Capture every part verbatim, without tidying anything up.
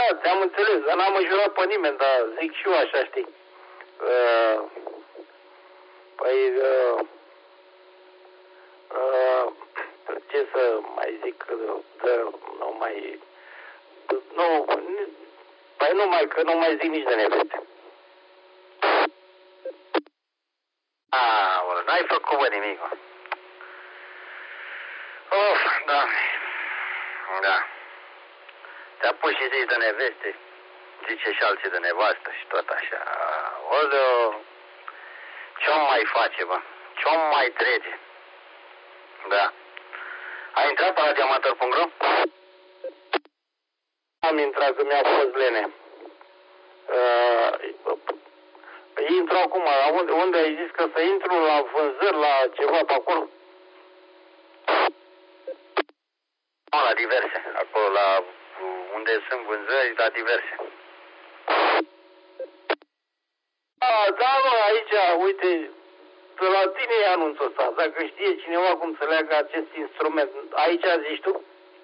te-am înțeles, dar n-am înjurat pe nimeni, dar zic și eu așa, știi. Uh, păi, uh, uh, ce să mai zic, că nu mai, nu, păi nu mai, că nu mai zic nici de neveste. Aoleu, n-ai făcut, bă, nimic, mă. Of, Doamne, da. Te-a pus și zici de neveste, zice și alții de nevastă și tot așa. Oleu, ce-o mai face, bă? Ce-o mai trece? Da. Ai intrat pe la diamantor punct ro? Am intrat, că mi-a fost lene. Uh, intru acum, unde, unde ai zis că să intru la vânzări, la ceva pe acolo? La diverse, acolo la unde sunt vânzări, la diverse. A, da, mă, aici, uite, de la tine e anunțul ăsta. Dacă știe cineva cum să leagă acest instrument, aici zici tu?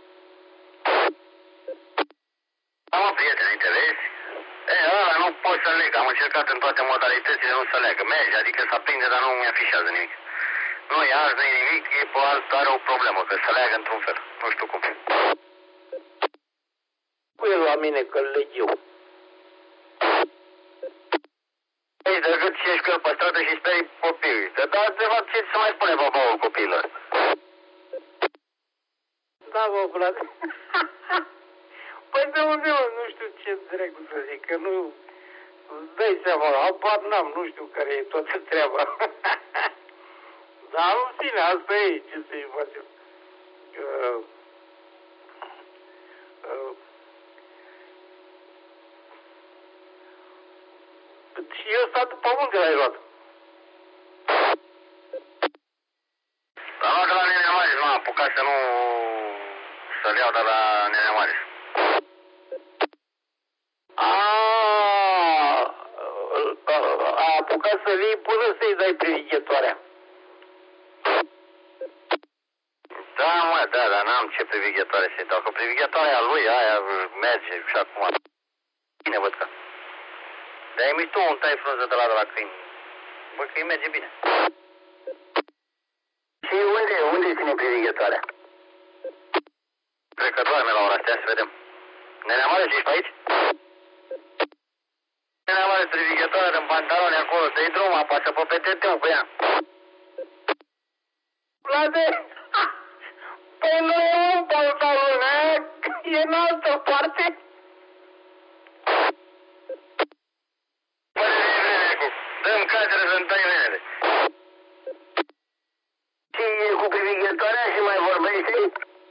Da, mă, prietene, uite, vezi? E, ăla nu pot să leg, am încercat în toate modalitățile, nu să leagă. Merge, adică să aprinde, dar nu mi-afișează nimic. Nu e azi, nu e nimic, e pe alt, are o problemă, că să leagă într-un fel. Nu știu cum. Păi la mine că-l leg eu. Păi, decât și ești că pe stradă și stai copii. Că da, de fapt, ce să mai spune babaul copiilor? Da, bă, frate. Păi de unde, mă, nu știu ce dracu să zic, că nu... Îți dai seama, habar n-am, nu știu care e toată treaba. Dar, în fine, asta e, ce să-i facem. Uh, uh, și eu stat după unde l-ai luat? L-am luat de la Nenea Mare, nu am apucat să nu... să-l iau de la Nenea Mare. Aaaa, a apucat să vii până să-i dai privighetoarea. Da, mă, da, dar n-am ce privighetoare să-i dau, că privighetoarea lui, aia merge și acum. Bine, văd că. Dar ai mi tu un tai frunză de la de la câini. Bă, că îi merge bine. Și unde, unde ține privighetoarea? Cred că doarme la ora astea, să vedem. Nenea Mare, ești pe aici? Nenea Mare, privighetoarea în pantaloni acolo, să-i drum, apasă pe P T T-ul cu ea. Vlade! Păi nu e un pantalon, e în altă parte. Dă-mi casele să-mi tai venele. Și e cu privighetoarea și mai vorbește?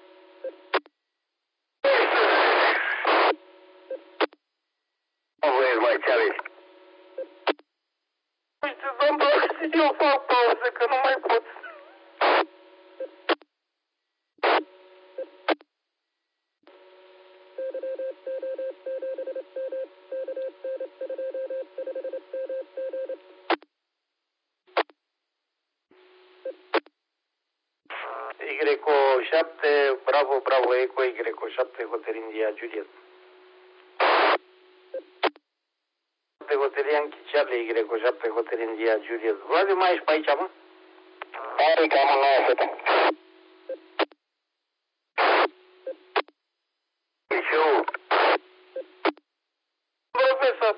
Nu voiesc mai, ce aveți? Uite, domnule, eu fac pauză, că nu mai pot. Y șapte, bravo, bravo, Eco, Y șapte, Hotel India, Juliet. De Hotel Yankee Charlie, Y șapte, Hotel India, Juliet. Vlade, mai ești pe aici, mă? Hai, cam în nouă sută. Deci eu... Profesor!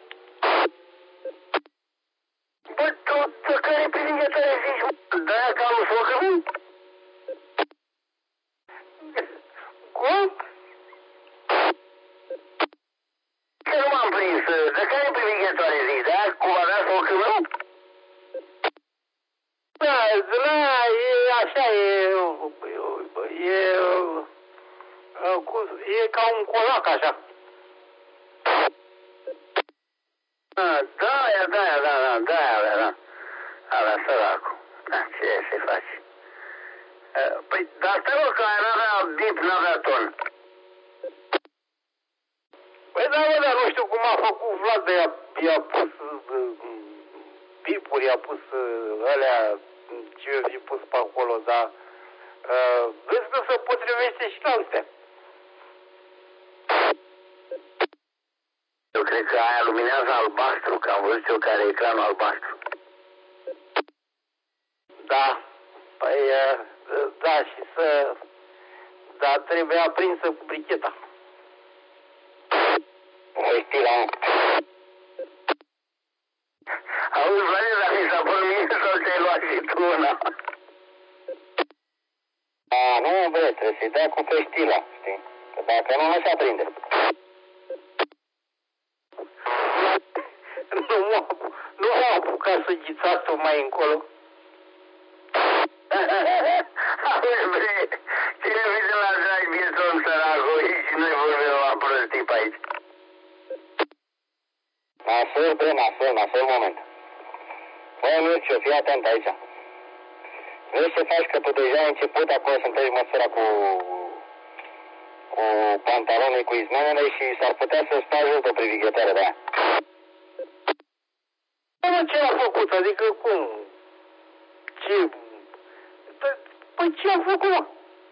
Bă, tu, tu care privighetoare zici, mă? Da, că am socă, cum? Că nu m-am prins. De care privighetoare zici, da? Cum a dat socă, mă? Da, da, e așa, e... E... E ca un colac, așa. Da, da, da, da, da, da, da, da. Ala, săracul. Da, ce se face? Păi, dar te rog că n-avea bip, n-avea ton. Păi da, bă, dar nu știu cum a făcut Vlad, de i-a, i-a pus bipuri, i-a pus alea, ce i-a fi pus pe acolo, dar uh, vezi că se potrivește și la astea. spune că aia luminează albastru, că am văzut eu care e ecranul albastru. Da, păi, da, și să... Da, trebuie aprinsă cu bricheta. Păi, stila, mă. Auzi, Vale, dar mi s-a părut mie sau ți-ai luat și tu una? A, nu, bă, trebuie să-i dea cu peștila, știi? Că dacă nu, nu se aprinde. Nu m-a nu m-a apucat să ghițați-o mai încolo. Auzi, bre, cine vine la drag vieță om săracul și noi vorbim la prostii pe aici. Nasol, bre, nasol, nasol moment. Băi, Mirciu, fii atent aici. Vezi ce faci, că tu deja ai început acolo să întâlnești măsura cu, cu pantalonii, cu izmenele și s-ar putea să stai jos de o privighetoare de aia. Păi, ce a făcut? Adică cum? Ce? Păi ce a făcut, mă?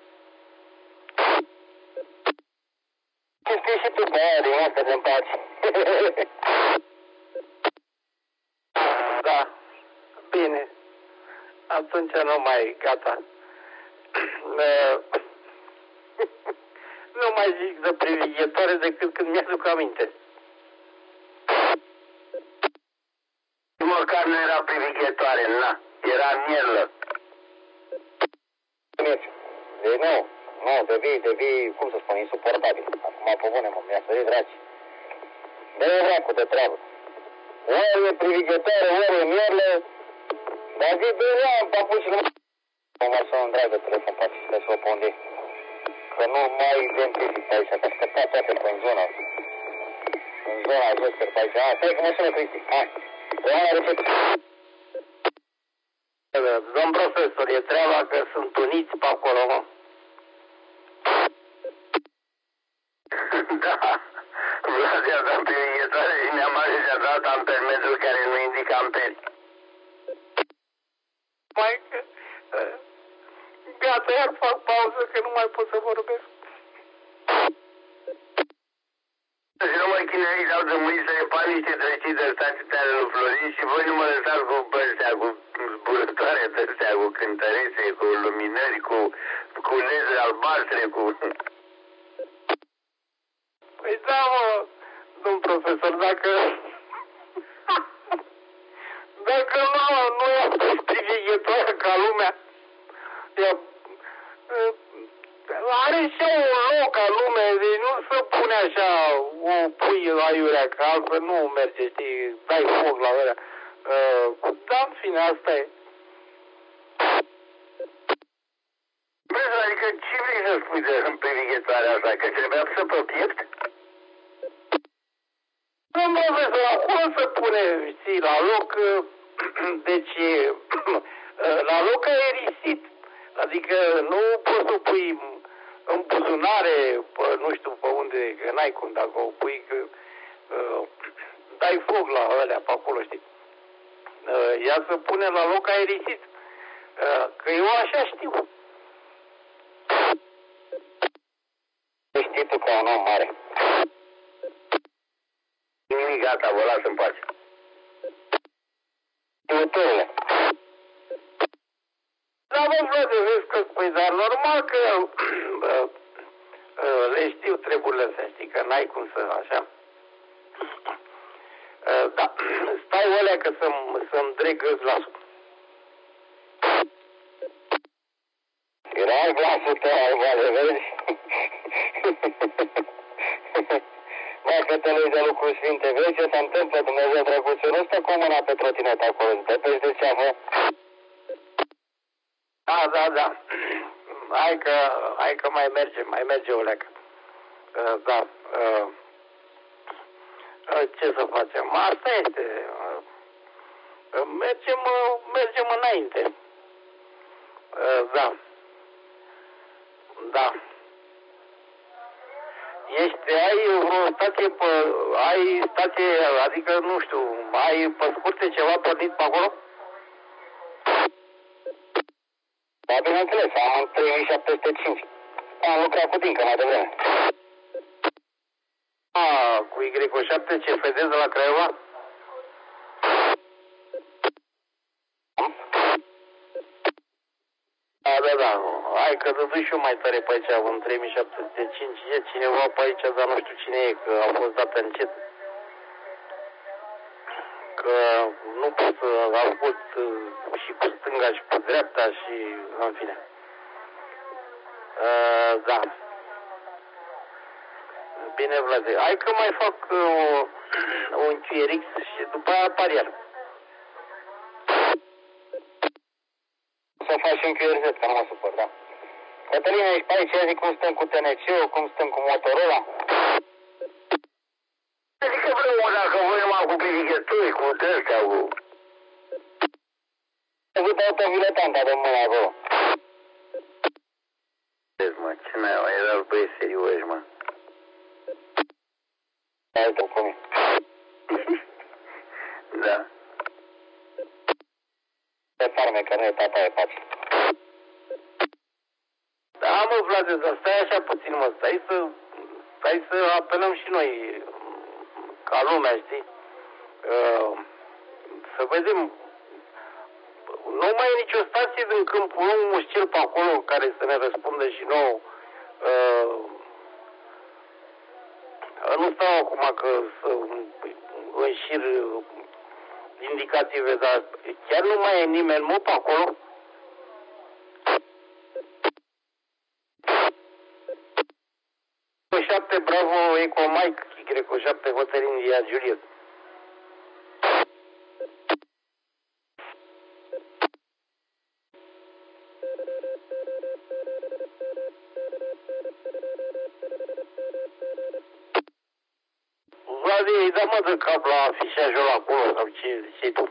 Ce știi și tu pe aia din asta de împaci. Da, bine. Atunci nu mai, gata. Nu mai zic de privighetoare decât când mi-aduc aminte. Măcar nu era privighetoare, na, era mielă. Deci nu, nu, devii, devii, cum să spun, insuportabil. Acum pe bune, mă, mi-a sărit dragi. Dă-i dracu de treabă. Ori e privighetoare, ori e mielă. Dar zi, bă, ia, papuci, nu... Mă mai sună în dragă telefon, poate să se oponde. Că nu mai identific pe aici, că aștepta toate pe zona. În zona jos, pe aici. Ah, stai că mă sună Cristi. Hai. Doamna recepție. Domn profesor, e treaba că sunt uniți pe acolo, mă. Da. Vlad i-a dat privighetoare și ne-am ajuns și-a dat ampermetrul care nu indică amperi. Mai că... Gata, iar fac pauză că nu mai pot să vorbesc. Și nu mă chinui, dau de mâini să repar niște drăcii de stații tale lui Florin și voi nu mă lăsați cu ăstea, cu zburătoare de ăstea, cu cântărețe, cu luminări, cu, cu lezuri albastre, cu... Păi da, mă, domn profesor, dacă... Dacă nu, nu i-a pus privighetoare ca lumea, ea, are și un loc ca lumea, deci nu se pune așa o pui aiurea, că altfel nu merge, știi, dai foc la ăla. Uh, dar, în fine, asta e. Băi, adică ce vrei să spui de în privighetoarea asta? Că trebuia să pe piept? Nu, profesor, acolo se pune, știi, la loc, deci, la loc aerisit. Adică nu poți să o pui în buzunare, pe, nu știu pe unde, că n-ai cum dacă o pui, că uh, dai foc la alea pe acolo, știi. Uh, ea se pune la loc aerisit. Uh, că eu așa știu. Știi tu ca un om mare. Nimic, gata, vă las în pace. Tuturele. Da, mă, Vlade, vezi că, păi, dar normal că bă, le știu treburile astea, știi, că n-ai cum să, așa. Da, stai olea că să-mi să-mi dreg glasul. Era glasul tău, Vlade, vezi? Dacă te legi de lucruri sfinte, vezi ce se întâmplă, Dumnezeu drăguțul, nu stă cu mâna pe trotinet acolo, te pești de ceafă. Da, da, da. Hai că, hai că mai merge, mai merge o leacă. Uh, da. Uh, uh, ce să facem? Asta este. Uh, mergem, uh, mergem înainte. Uh, da. Da. Ești, ai vreo stație pe, ai stație, adică, nu știu, ai pe scurte ceva pornit pe acolo? Da, bineînțeles, am trei mii șapte sute cinci. Am lucrat cu Dincă mai devreme. A, cu Y O șapte, ce fedez de la Craiova? Da, da, da. Hai că dădu și eu mai tare pe aici, în trei mii șapte sute cinci. E cineva pe aici, dar nu știu cine e, că a fost dată încet. Că nu pot să ascult și cu stânga și cu dreapta și, în fine. Uh, da. Bine, Vlade. Hai că mai fac uh, un Q R X și după aia apar iar. Să faci un Q R Z, că nu mă supăr, da. Cătălina, ești pe aici, zic cum stăm cu T N C-ul, cum stăm cu Motorola? Zic că vreau, dacă voi numai cu pirighetorii, cu ăstea, cu... Am văzut autoviletanta de mână acolo. Vezi, mă, ce n-ai, mă, erați băieți serioși, mă. Uite-o cu mine. Da. Pe farme, că nu e tata, e pace. Da, mă, Vlade, dar stai așa puțin, mă, stai să, stai să apelăm și noi, ca lumea, știi? Uh, să vedem. Nu mai e nicio stație din Câmpul Lung, Mușcel pe acolo, care să ne răspundă și nouă. Uh, nu stau acum că să înșir indicative, dar chiar nu mai e nimeni, mă, pe acolo? șapte Bravo Eco Mike, Y O șapte Hotel India Juliet. Vlade, îi dă mă de cap la afișajul acolo, sau ce zici tu?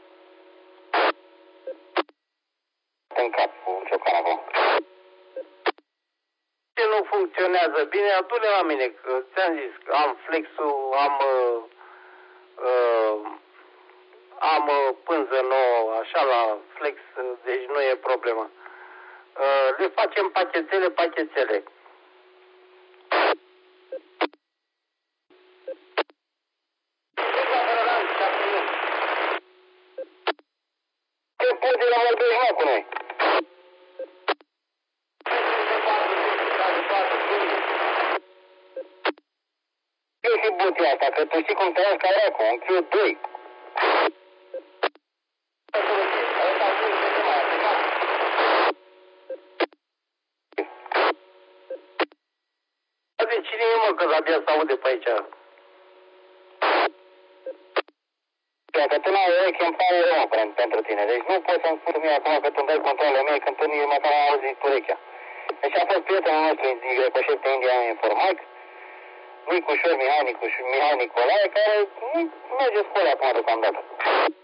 În cap cu ciocan acolo. Ce nu funcționează bine, adu-le la mine, că ți-am zis că am flexul, am uh, uh, am uh, pânză nouă, așa la flex, deci nu e problemă. Uh, le facem pachetele, pachetele. Ce poți de la Mărbeșma cu noi? Eu și butia asta, că tu știi cum te auzi ca racu, un Q doi. De cine e, mă, că abia s-aude pe aici? Că tu n-ai urechi, îmi pare rău pentru tine. Deci nu poți să-mi spui mie acum că tu îmi dai controlele mele când tu nici măcar n-ai auzit urechea. Deci a fost prietenul nostru din Grecoșep India Informatic, Nicușor Mihai, Nicuș, Mihai Nicolae, care nu merge școala acum deocamdată.